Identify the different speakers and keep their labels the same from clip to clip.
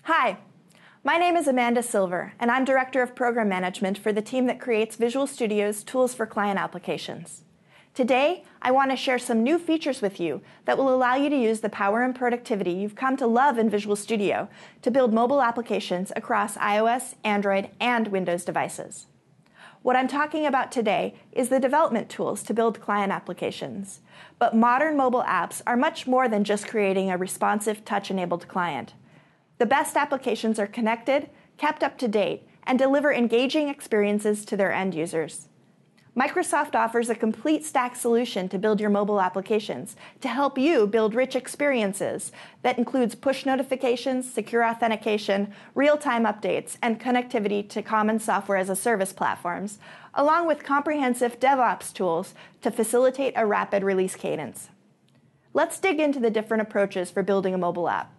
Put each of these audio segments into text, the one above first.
Speaker 1: Hi, my name is Amanda Silver, and I'm Director of Program Management for the team that creates Visual Studio's tools for client applications. Today, I want to share some new features with you that will allow you to use the power and productivity you've come to love in Visual Studio to build mobile applications across iOS, Android, and Windows devices. What I'm talking about today is the development tools to build client applications. But modern mobile apps are much more than just creating a responsive touch-enabled client. The best applications are connected, kept up to date, and deliver engaging experiences to their end users. Microsoft offers a complete stack solution to build your mobile applications to help you build rich experiences that includes push notifications, secure authentication, real-time updates, and connectivity to common software as a service platforms, along with comprehensive DevOps tools to facilitate a rapid release cadence. Let's dig into the different approaches for building a mobile app.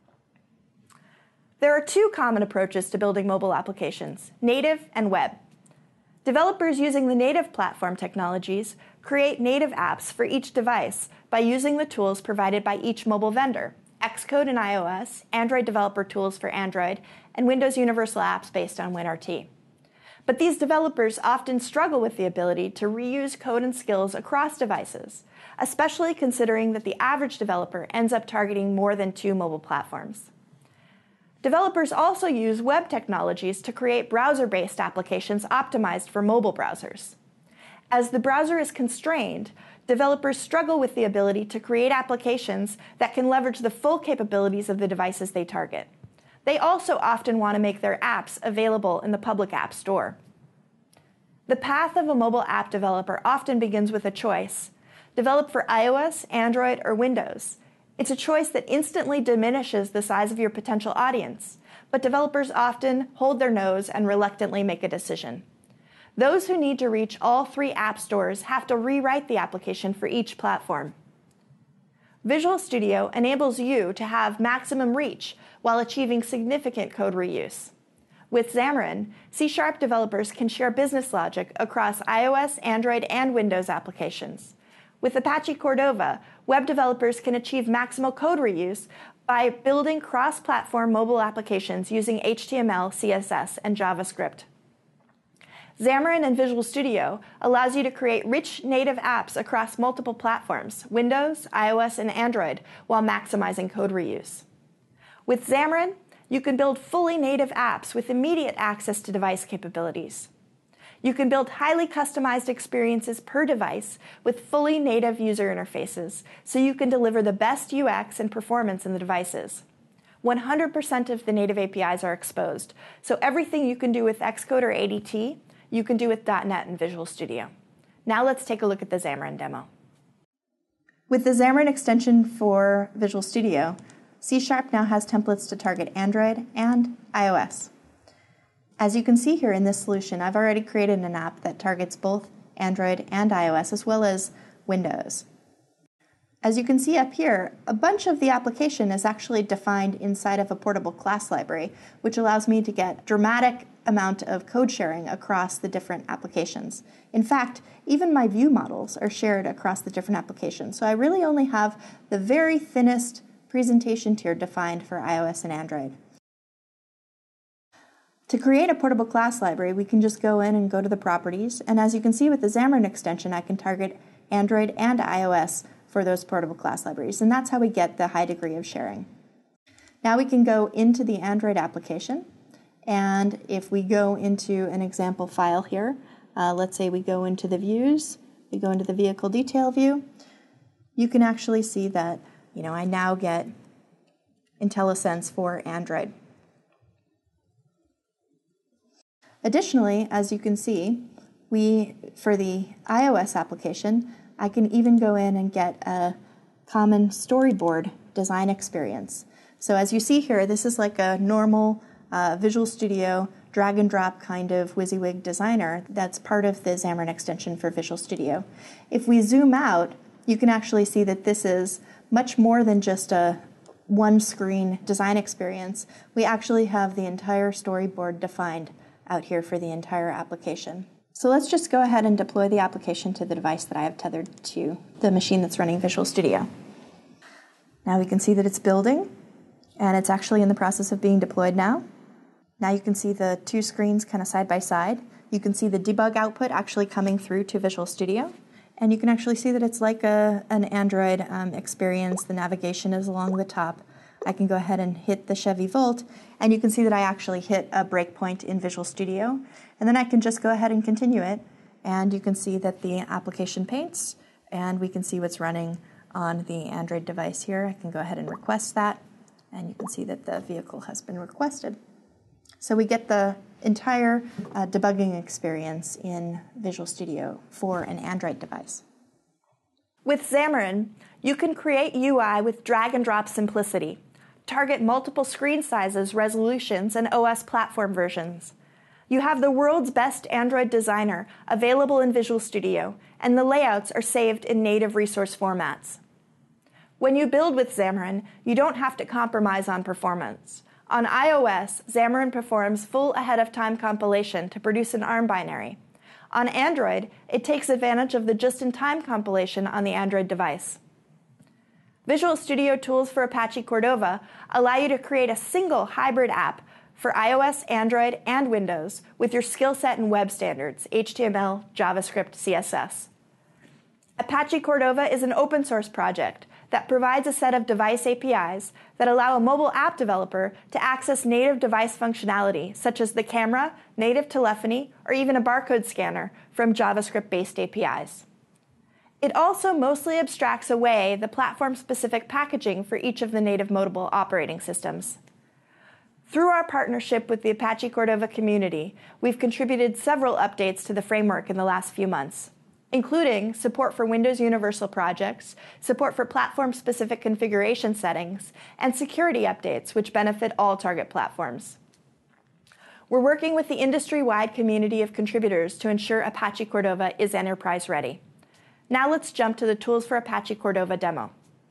Speaker 1: There are two common approaches to building mobile applications, native and web. Developers using the native platform technologies create native apps for each device by using the tools provided by each mobile vendor, Xcode in iOS, Android developer tools for Android, and Windows Universal Apps based on WinRT. But these developers often struggle with the ability to reuse code and skills across devices, especially considering that the average developer ends up targeting more than 2 mobile platforms. Developers also use web technologies to create browser-based applications optimized for mobile browsers. As the browser is constrained, developers struggle with the ability to create applications that can leverage the full capabilities of the devices they target. They also often want to make their apps available in the public app store. The path of a mobile app developer often begins with a choice: develop for iOS, Android, or Windows. It's a choice that instantly diminishes the size of your potential audience, but developers often hold their nose and reluctantly make a decision. Those who need to reach all 3 app stores have to rewrite the application for each platform. Visual Studio enables you to have maximum reach while achieving significant code reuse. With Xamarin, C# developers can share business logic across iOS, Android, and Windows applications. With Apache Cordova, web developers can achieve maximal code reuse by building cross-platform mobile applications using HTML, CSS, and JavaScript. Xamarin and Visual Studio allows you to create rich native apps across multiple platforms, Windows, iOS, and Android, while maximizing code reuse. With Xamarin, you can build fully native apps with immediate access to device capabilities. You can build highly customized experiences per device with fully native user interfaces, so you can deliver the best UX and performance in the devices. 100% of the native APIs are exposed, so everything you can do with Xcode or ADT, you can do with .NET and Visual Studio. Now let's take a look at the Xamarin demo. With the Xamarin extension for Visual Studio, C# now has templates to target Android and iOS. As you can see here in this solution, I've already created an app that targets both Android and iOS, as well as Windows. As you can see up here, a bunch of the application is actually defined inside of a portable class library, which allows me to get a dramatic amount of code sharing across the different applications. In fact, even my view models are shared across the different applications, so I really only have the very thinnest presentation tier defined for iOS and Android. To create a portable class library, we can just go in and go to the properties, and as you can see with the Xamarin extension, I can target Android and iOS for those portable class libraries, and that's how we get the high degree of sharing. Now we can go into the Android application, and if we go into an example file here, let's say we go into the views, we go into the vehicle detail view, you can actually see that I now get IntelliSense for Android. Additionally, as you can see, for the iOS application, I can even go in and get a common storyboard design experience. So as you see here, this is like a normal Visual Studio drag and drop kind of WYSIWYG designer that's part of the Xamarin extension for Visual Studio. If we zoom out, you can actually see that this is much more than just a one-screen design experience. We actually have the entire storyboard defined out here for the entire application. So let's just go ahead and deploy the application to the device that I have tethered to the machine that's running Visual Studio. Now we can see that it's building, and it's actually in the process of being deployed now. Now you can see the two screens kind of side by side. You can see the debug output actually coming through to Visual Studio, and you can actually see that it's like an Android experience. The navigation is along the top. I can go ahead and hit the Chevy Volt, and you can see that I actually hit a breakpoint in Visual Studio, and then I can just go ahead and continue it, and you can see that the application paints, and we can see what's running on the Android device here. I can go ahead and request that, and you can see that the vehicle has been requested. So we get the entire debugging experience in Visual Studio for an Android device. With Xamarin, you can create UI with drag-and-drop simplicity, target multiple screen sizes, resolutions, and OS platform versions. You have the world's best Android designer available in Visual Studio, and the layouts are saved in native resource formats. When you build with Xamarin, you don't have to compromise on performance. On iOS, Xamarin performs full ahead-of-time compilation to produce an ARM binary. On Android, it takes advantage of the just-in-time compilation on the Android device. Visual Studio tools for Apache Cordova allow you to create a single hybrid app for iOS, Android, and Windows with your skill set and web standards, HTML, JavaScript, CSS. Apache Cordova is an open source project that provides a set of device APIs that allow a mobile app developer to access native device functionality, such as the camera, native telephony, or even a barcode scanner from JavaScript-based APIs. It also mostly abstracts away the platform-specific packaging for each of the native mobile operating systems. Through our partnership with the Apache Cordova community, we've contributed several updates to the framework in the last few months, including support for Windows Universal projects, support for platform-specific configuration settings, and security updates which benefit all target platforms. We're working with the industry-wide community of contributors to ensure Apache Cordova is enterprise-ready. Now let's jump to the Tools for Apache Cordova demo.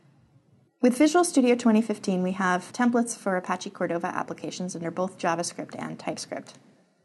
Speaker 1: With Visual Studio 2015, we have templates for Apache Cordova applications under both JavaScript and TypeScript.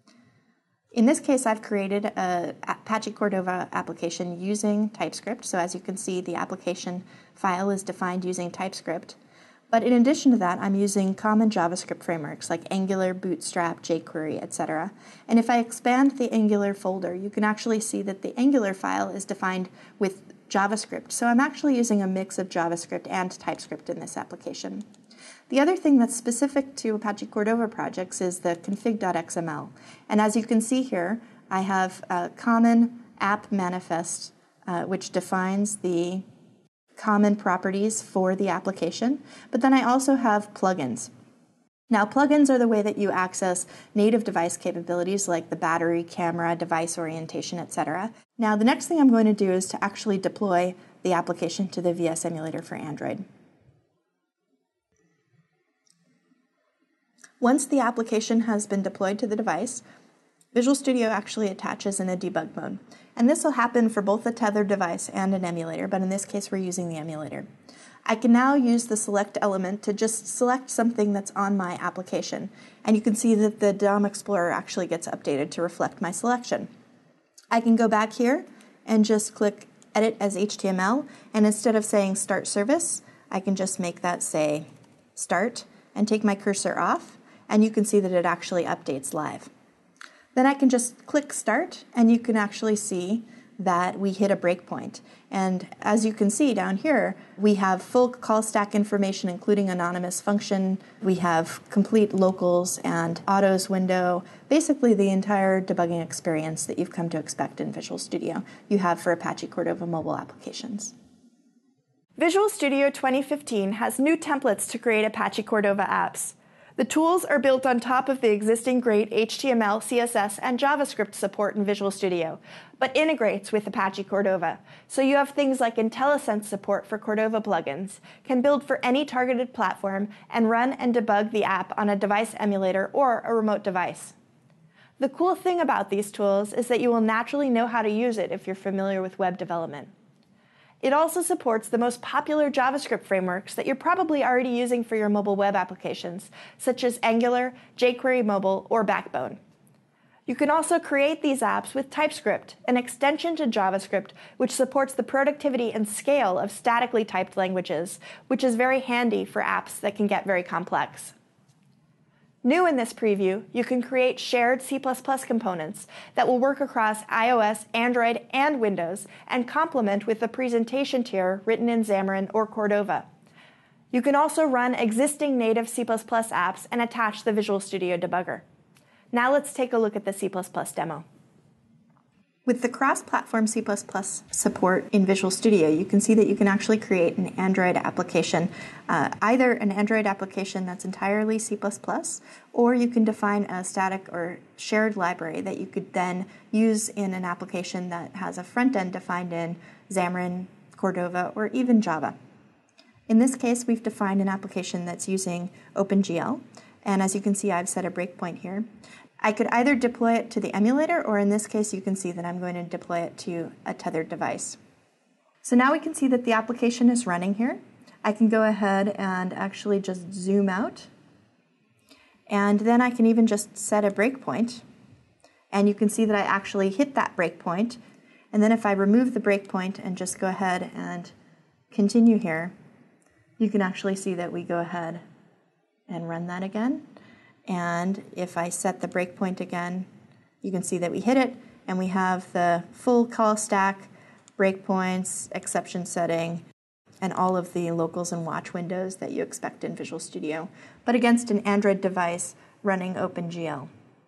Speaker 1: In this case, I've created an Apache Cordova application using TypeScript. So as you can see, the application file is defined using TypeScript. But in addition to that, I'm using common JavaScript frameworks like Angular, Bootstrap, jQuery, etc. And if I expand the Angular folder, you can actually see that the Angular file is defined with JavaScript. So I'm actually using a mix of JavaScript and TypeScript in this application. The other thing that's specific to Apache Cordova projects is the config.xml. And as you can see here, I have a common app manifest which defines the common properties for the application, but then I also have plugins. Now, plugins are the way that you access native device capabilities like the battery, camera, device orientation, etc. Now, the next thing I'm going to do is to actually deploy the application to the VS Emulator for Android. Once the application has been deployed to the device, Visual Studio actually attaches in a debug mode. And this will happen for both a tethered device and an emulator, but in this case we're using the emulator. I can now use the select element to just select something that's on my application. And you can see that the DOM Explorer actually gets updated to reflect my selection. I can go back here and just click Edit as HTML, and instead of saying Start Service, I can just make that say Start and take my cursor off, and you can see that it actually updates live. Then I can just click Start, and you can actually see that we hit a breakpoint. And as you can see down here, we have full call stack information, including anonymous function. We have complete locals and autos window, basically the entire debugging experience that you've come to expect in Visual Studio you have for Apache Cordova mobile applications. Visual Studio 2015 has new templates to create Apache Cordova apps. The tools are built on top of the existing great HTML, CSS, and JavaScript support in Visual Studio, but integrates with Apache Cordova. So you have things like IntelliSense support for Cordova plugins, can build for any targeted platform, and run and debug the app on a device emulator or a remote device. The cool thing about these tools is that you will naturally know how to use it if you're familiar with web development. It also supports the most popular JavaScript frameworks that you're probably already using for your mobile web applications, such as Angular, jQuery Mobile, or Backbone. You can also create these apps with TypeScript, an extension to JavaScript which supports the productivity and scale of statically typed languages, which is very handy for apps that can get very complex. New in this preview, you can create shared C++ components that will work across iOS, Android, and Windows and complement with the presentation tier written in Xamarin or Cordova. You can also run existing native C++ apps and attach the Visual Studio debugger. Now let's take a look at the C++ demo. With the cross-platform C++ support in Visual Studio, you can see that you can actually create an Android application, either an Android application that's entirely C++, or you can define a static or shared library that you could then use in an application that has a front end defined in Xamarin, Cordova, or even Java. In this case, we've defined an application that's using OpenGL, and as you can see, I've set a breakpoint here. I could either deploy it to the emulator, or in this case, you can see that I'm going to deploy it to a tethered device. So now we can see that the application is running here. I can go ahead and actually just zoom out. And then I can even just set a breakpoint. And you can see that I actually hit that breakpoint. And then if I remove the breakpoint and just go ahead and continue here, you can actually see that we go ahead and run that again. And if I set the breakpoint again, you can see that we hit it, and we have the full call stack, breakpoints, exception setting, and all of the locals and watch windows that you expect in Visual Studio, but against an Android device running OpenGL.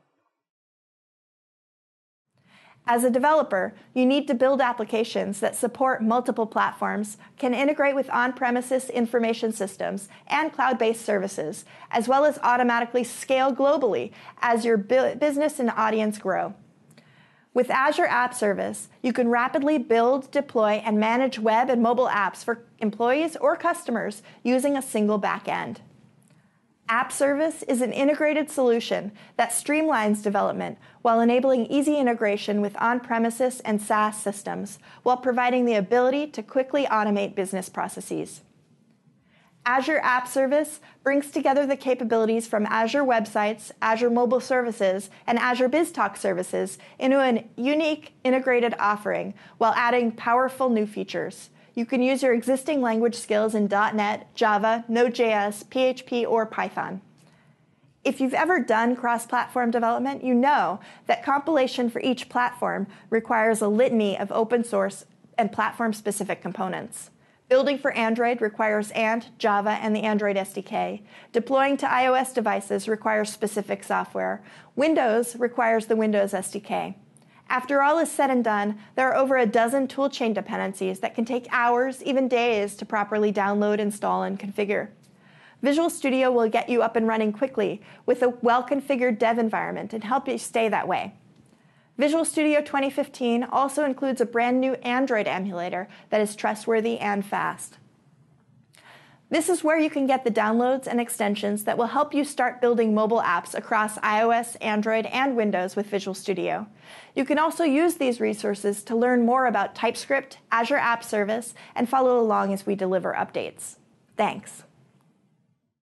Speaker 1: As a developer, you need to build applications that support multiple platforms, can integrate with on-premises information systems and cloud-based services, as well as automatically scale globally as your business and audience grow. With Azure App Service, you can rapidly build, deploy, and manage web and mobile apps for employees or customers using a single backend. App Service is an integrated solution that streamlines development while enabling easy integration with on-premises and SaaS systems, while providing the ability to quickly automate business processes. Azure App Service brings together the capabilities from Azure Websites, Azure Mobile Services, and Azure BizTalk services into a unique integrated offering while adding powerful new features. You can use your existing language skills in .NET, Java, Node.js, PHP, or Python. If you've ever done cross-platform development, you know that compilation for each platform requires a litany of open source and platform-specific components. Building for Android requires Ant, Java, and the Android SDK. Deploying to iOS devices requires specific software. Windows requires the Windows SDK. After all is said and done, there are over a dozen toolchain dependencies that can take hours, even days, to properly download, install, and configure. Visual Studio will get you up and running quickly with a well-configured dev environment and help you stay that way. Visual Studio 2015 also includes a brand new Android emulator that is trustworthy and fast. This is where you can get the downloads and extensions that will help you start building mobile apps across iOS, Android, and Windows with Visual Studio. You can also use these resources to learn more about TypeScript, Azure App Service, and follow along as we deliver updates. Thanks.